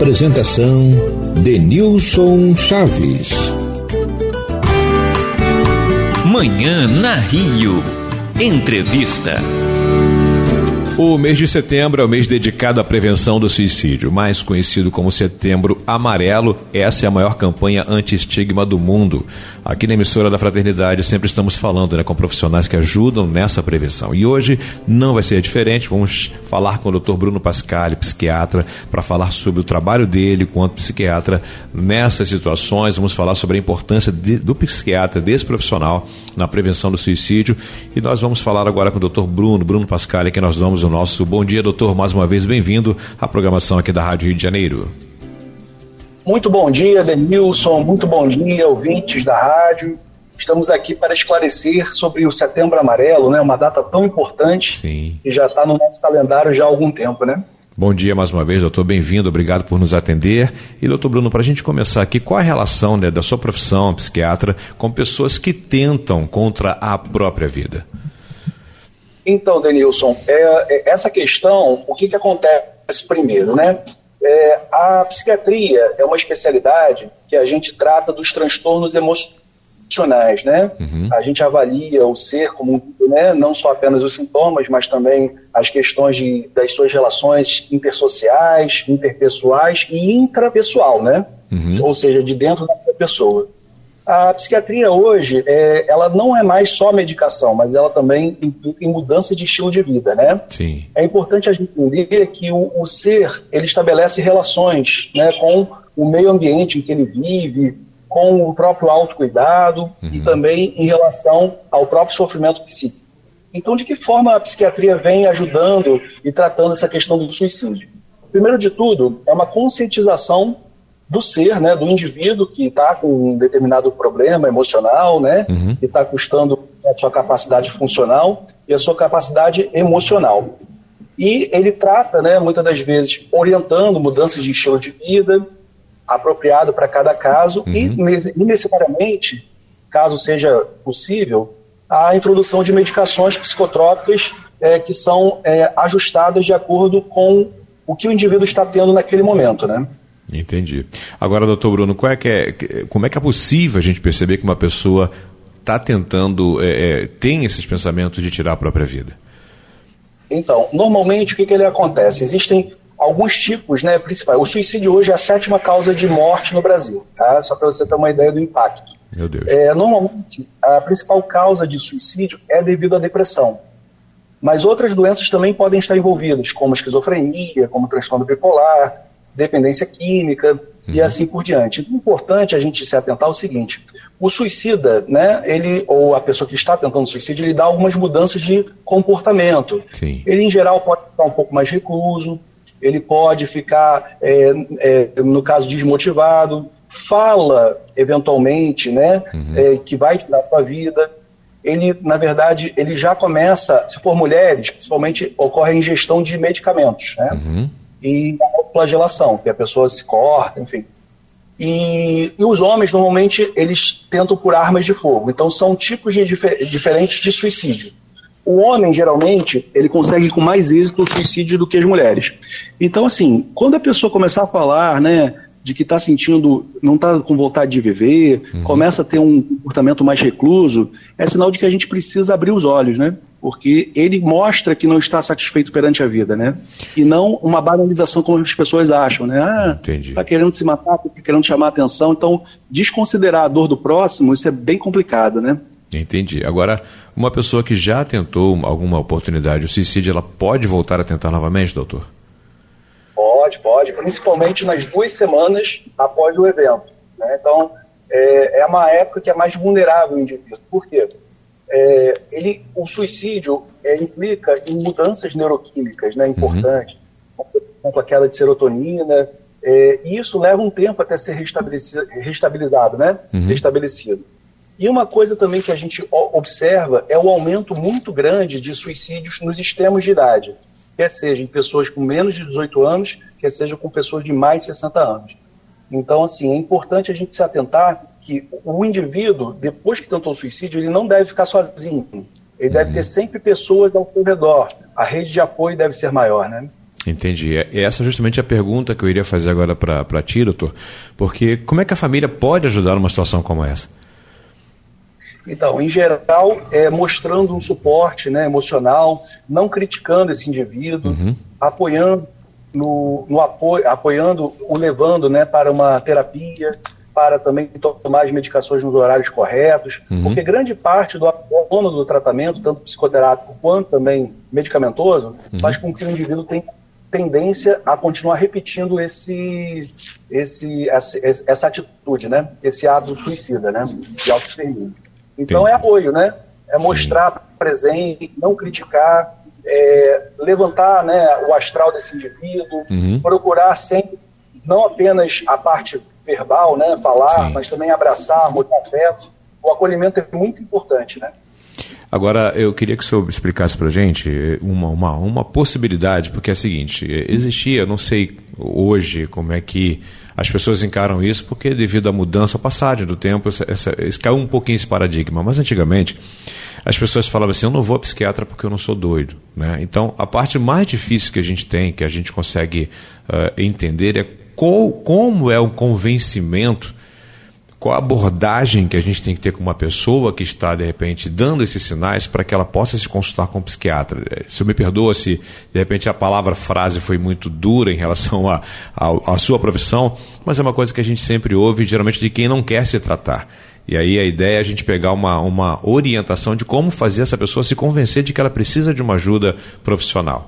Apresentação Denilson Chaves. Manhã na Rio. Entrevista. O mês de setembro é o mês dedicado à prevenção do suicídio, mais conhecido como Setembro Amarelo. Essa é a maior campanha anti-estigma do mundo. Aqui na emissora da Fraternidade sempre estamos falando, com profissionais que ajudam nessa prevenção. E hoje não vai ser diferente. Vamos falar com o Dr. Bruno Pascali, psiquiatra, para falar sobre o trabalho dele quanto psiquiatra nessas situações. Vamos falar sobre a importância do psiquiatra, desse profissional, na prevenção do suicídio. E nós vamos falar agora com o Dr. Bruno Pascali, que nós damos o nosso bom dia, doutor. Mais uma vez, bem-vindo à programação aqui da Rádio Rio de Janeiro. Muito bom dia, Denilson. Muito bom dia, ouvintes da rádio. Estamos aqui para esclarecer sobre o Setembro Amarelo, uma data tão importante. Sim. Que já está no nosso calendário já há algum tempo, Bom dia mais uma vez, doutor. Bem-vindo, obrigado por nos atender. E, doutor Bruno, para a gente começar aqui, qual a relação da sua profissão, psiquiatra, com pessoas que tentam contra a própria vida? Então, Denilson, essa questão, o que acontece primeiro, a psiquiatria é uma especialidade que a gente trata dos transtornos emocionais, Uhum. A gente avalia o ser como não só apenas os sintomas, mas também as questões das suas relações intersociais, interpessoais e intrapessoal, Uhum. Ou seja, de dentro da pessoa. A psiquiatria hoje, ela não é mais só medicação, mas ela também implica em mudança de estilo de vida, Sim. É importante a gente entender que o ser, ele estabelece relações, com o meio ambiente em que ele vive, com o próprio autocuidado e também em relação ao próprio sofrimento psíquico. Então, de que forma a psiquiatria vem ajudando e tratando essa questão do suicídio? Primeiro de tudo, é uma conscientização do ser, do indivíduo que está com um determinado problema emocional, Uhum. que está custando a sua capacidade funcional e a sua capacidade emocional. E ele trata, muitas das vezes, orientando mudanças de estilo de vida, apropriado para cada caso, Uhum. e necessariamente, caso seja possível, a introdução de medicações psicotrópicas que são ajustadas de acordo com o que o indivíduo está tendo naquele momento, Entendi. Agora, doutor Bruno, como é que é possível a gente perceber que uma pessoa está tentando, tem esses pensamentos de tirar a própria vida? Então, normalmente o que ele acontece? Existem alguns tipos principais. O suicídio hoje é a 7ª causa de morte no Brasil, tá? Só para você ter uma ideia do impacto. Meu Deus. Normalmente, a principal causa de suicídio é devido à depressão. Mas outras doenças também podem estar envolvidas, como esquizofrenia, como transtorno bipolar, dependência química e assim por diante. Então, é importante a gente se atentar ao seguinte: o suicida, ele, ou a pessoa que está tentando suicídio, ele dá algumas mudanças de comportamento. Sim. Ele, em geral, pode ficar um pouco mais recluso, ele pode ficar, no caso, desmotivado, fala, eventualmente, que vai tirar a sua vida. Ele, na verdade, ele já começa, se for mulheres, principalmente, ocorre a ingestão de medicamentos, Uhum. E a autoflagelação, que a pessoa se corta, enfim. E os homens, normalmente, eles tentam por armas de fogo. Então, são tipos diferentes de suicídio. O homem, geralmente, ele consegue com mais êxito o suicídio do que as mulheres. Então, assim, quando a pessoa começar a falar, de que está sentindo, não está com vontade de viver, começa a ter um comportamento mais recluso, é sinal de que a gente precisa abrir os olhos, Porque ele mostra que não está satisfeito perante a vida, E não uma banalização como as pessoas acham, está querendo se matar, está querendo chamar a atenção. Então, desconsiderar a dor do próximo, isso é bem complicado, Entendi. Agora, uma pessoa que já tentou alguma oportunidade, o suicídio, ela pode voltar a tentar novamente, doutor? Pode, principalmente nas 2 semanas após o evento. Então, é uma época que é mais vulnerável o indivíduo. Por quê? O suicídio implica em mudanças neuroquímicas importantes, como a queda de serotonina, e isso leva um tempo até ser restabilizado, restabelecido. E uma coisa também que a gente observa é o aumento muito grande de suicídios nos extremos de idade, quer seja em pessoas com menos de 18 anos, quer seja com pessoas de mais de 60 anos. Então, assim, é importante a gente se atentar que o indivíduo, depois que tentou o suicídio, ele não deve ficar sozinho. Ele deve ter sempre pessoas ao seu redor. A rede de apoio deve ser maior, Entendi. Essa é justamente a pergunta que eu iria fazer agora para ti, doutor, porque como é que a família pode ajudar numa situação como essa? Então, em geral, mostrando um suporte, né, emocional, não criticando esse indivíduo, apoiando apoiando, o levando, né, para uma terapia, para também tomar as medicações nos horários corretos, porque grande parte do abono do tratamento, tanto psicoterápico quanto também medicamentoso, faz com que o indivíduo tenha tendência a continuar repetindo essa atitude, né, esse ato suicida, né, de autoextermínio. Então é apoio, né, é mostrar presente, não criticar, levantar, né, o astral desse indivíduo, procurar sempre, não apenas a parte verbal, né, falar, mas também abraçar, mostrar afeto. O acolhimento é muito importante, né? Agora, eu queria que o senhor explicasse para a gente uma possibilidade, porque é a seguinte, existia, não sei hoje como é que as pessoas encaram isso, porque devido à mudança, à passagem do tempo, caiu um pouquinho esse paradigma, mas antigamente as pessoas falavam assim, eu não vou a psiquiatra porque eu não sou doido, né? Então, a parte mais difícil que a gente tem, que a gente consegue entender é como é o convencimento, qual a abordagem que a gente tem que ter com uma pessoa que está, de repente, dando esses sinais para que ela possa se consultar com um psiquiatra. Se eu me perdoa se, de repente, a frase foi muito dura em relação à sua profissão, mas é uma coisa que a gente sempre ouve, geralmente, de quem não quer se tratar. E aí a ideia é a gente pegar uma orientação de como fazer essa pessoa se convencer de que ela precisa de uma ajuda profissional.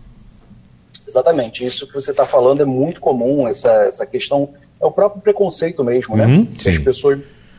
Exatamente, isso que você está falando é muito comum, essa questão, é o próprio preconceito mesmo, né? As pessoas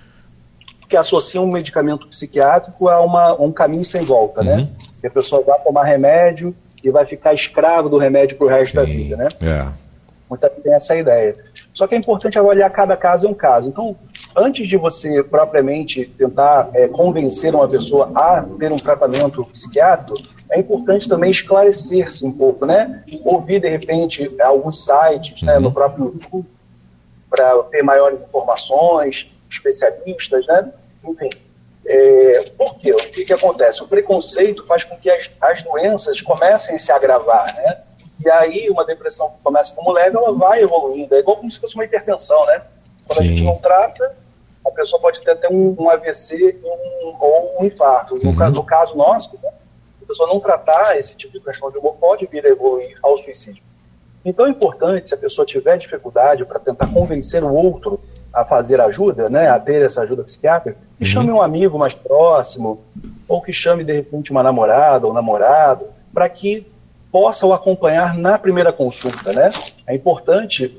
que associam um medicamento psiquiátrico a um caminho sem volta, né? Que a pessoa vai tomar remédio e vai ficar escravo do remédio para o resto da vida, né? Muita gente tem essa ideia. Só que é importante avaliar cada caso é um caso. Então, antes de você propriamente tentar convencer uma pessoa a ter um tratamento psiquiátrico, é importante também esclarecer-se um pouco, né? Ouvir, de repente, alguns sites, né, no próprio YouTube, para ter maiores informações, especialistas, né? Enfim, por quê? O que acontece? O preconceito faz com que as doenças comecem a se agravar, né? E aí, uma depressão que começa como leve, ela vai evoluindo. É igual como se fosse uma hipertensão, né? Quando a gente não trata, a pessoa pode ter até um AVC ou um infarto. No caso nosso, né, a pessoa não tratar esse tipo de transtorno de humor pode vir a evoluir ao suicídio. Então é importante, se a pessoa tiver dificuldade para tentar convencer o outro a fazer ajuda, né, a ter essa ajuda psiquiátrica, que chame um amigo mais próximo, ou que chame, de repente, uma namorada ou namorado, para que possa o acompanhar na primeira consulta, né? É importante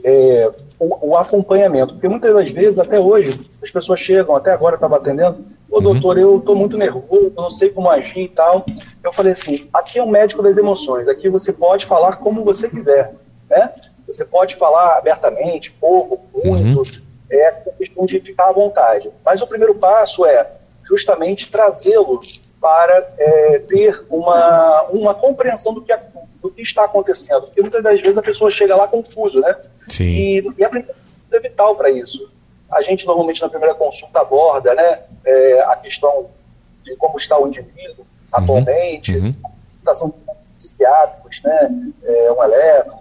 o acompanhamento, porque muitas das vezes, até hoje, as pessoas chegam, até agora eu estava atendendo, doutor, eu estou muito nervoso, não sei como agir e tal. Eu falei assim, aqui é um médico das emoções, aqui você pode falar como você quiser, né? Você pode falar abertamente, pouco, muito, é questão de ficar à vontade. Mas o primeiro passo é justamente trazê-lo para ter uma compreensão do que está acontecendo, porque muitas das vezes a pessoa chega lá confusa, né? E a primeira é vital para isso. A gente normalmente na primeira consulta aborda, né, a questão de como está o indivíduo atualmente, situação de psiquiátricos, né, um eletro,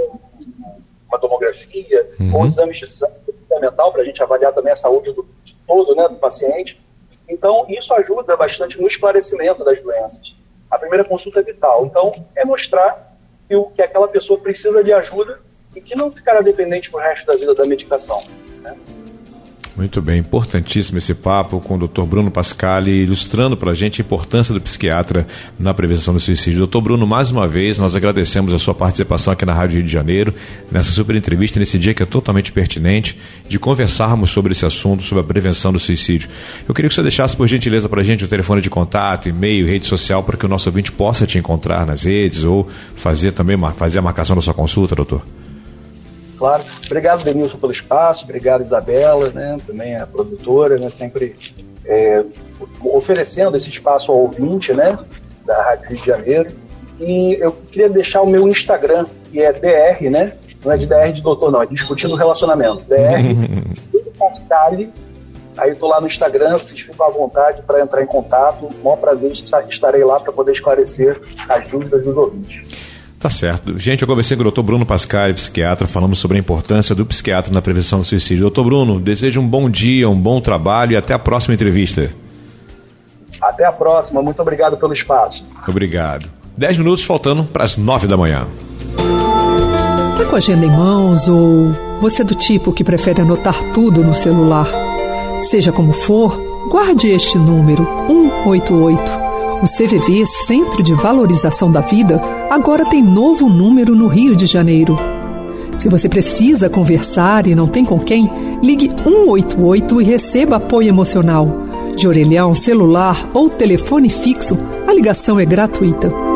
uma tomografia, ou exames de sangue fundamental para a gente avaliar também a saúde do todo, né, do paciente. Então, isso ajuda bastante no esclarecimento das doenças. A primeira consulta é vital. Então, é mostrar que aquela pessoa precisa de ajuda e que não ficará dependente pro resto da vida da medicação, né? Muito bem, importantíssimo esse papo com o Dr. Bruno Pascali, ilustrando para a gente a importância do psiquiatra na prevenção do suicídio. Dr. Bruno, mais uma vez, nós agradecemos a sua participação aqui na Rádio Rio de Janeiro, nessa super entrevista, nesse dia que é totalmente pertinente, de conversarmos sobre esse assunto, sobre a prevenção do suicídio. Eu queria que você deixasse, por gentileza, para a gente o telefone de contato, e-mail, rede social, para que o nosso ouvinte possa te encontrar nas redes ou fazer a marcação da sua consulta, doutor. Claro. Obrigado, Denilson, pelo espaço, obrigado, Isabela, né, também a produtora, né, sempre oferecendo esse espaço ao ouvinte, né, da Rádio Rio de Janeiro. E eu queria deixar o meu Instagram, que é DR, né, não é de DR de doutor, não, é Discutindo Relacionamento, DR Pascali. Aí eu estou lá no Instagram, vocês ficam à vontade para entrar em contato, o maior prazer estarei lá para poder esclarecer as dúvidas dos ouvintes. Tá certo. Gente, eu conversei com o Dr. Bruno Pascali, psiquiatra, falamos sobre a importância do psiquiatra na prevenção do suicídio. Dr. Bruno, desejo um bom dia, um bom trabalho e até a próxima entrevista. Até a próxima. Muito obrigado pelo espaço. Obrigado. 10 minutos faltando para as 9 da manhã. Tá com a agenda em mãos ou você é do tipo que prefere anotar tudo no celular? Seja como for, guarde este número, 188. O CVV, Centro de Valorização da Vida, agora tem novo número no Rio de Janeiro. Se você precisa conversar e não tem com quem, ligue 188 e receba apoio emocional. De orelhão, celular ou telefone fixo, a ligação é gratuita.